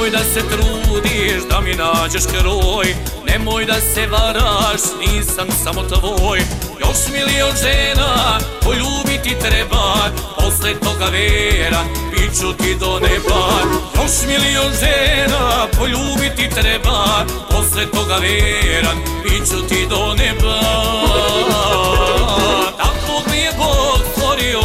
Nemoj da se trudiš da mi nađeš kroj, nemoj da se varaš, nisam samo tvoj. Još milion žena poljubiti treba, posle toga vera, piću ti do neba. Još milion žena poljubiti treba, posle toga vera, piću ti do neba. Takvog mi je Bog stvorio,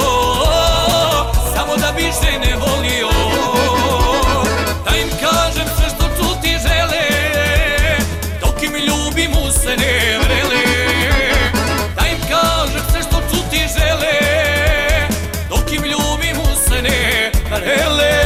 samo da bi žene volio. Da im kažem sve što čuti žele, dok im ljubim u se ne vrele. Da im kažem sve što čuti žele, dok im ljubim u se ne vrele.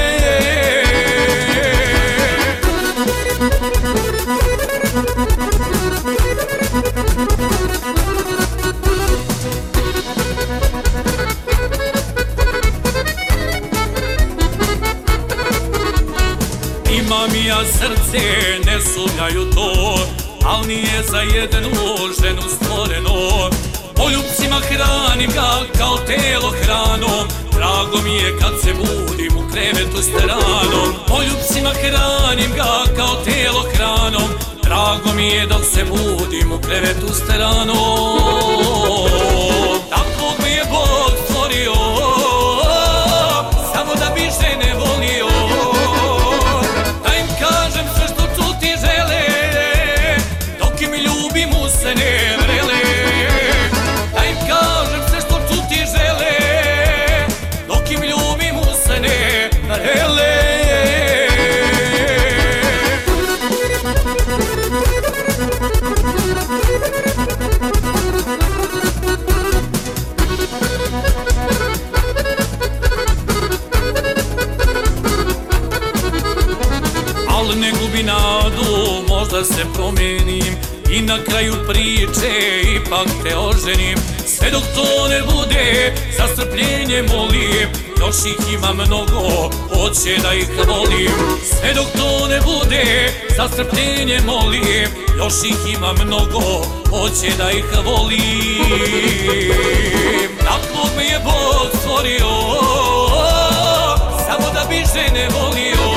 Imam i ja srce, ne sumnjaju to, al nije za jednu ženu stvoreno. Poljubcima hranim ga kao telo hranom, drago mi je kad se budim u krevetu s teranom. Poljubcima hranim ga kao telo hranom, drago mi je dok se budim u krevetu s teranom. Takvog mi je Bog stvorio, samo da bi žene volio. Da im kažem sve što čuti žele, dok im ljubim u se ne vrele. Da im kažem sve što čuti žele, dok im ljubim u se ne vrele. Al ne gubi nadu, možda se promenim i na kraju priče ipak te oženim. Sve dok to ne bude, za strpljenje molim, još ih ima mnogo, hoće da ih volim. Sve dok to ne bude, za strpljenje molim, još ih ima mnogo, hoće da ih volim. Takvog me je Bog stvorio, samo da bi žene volio.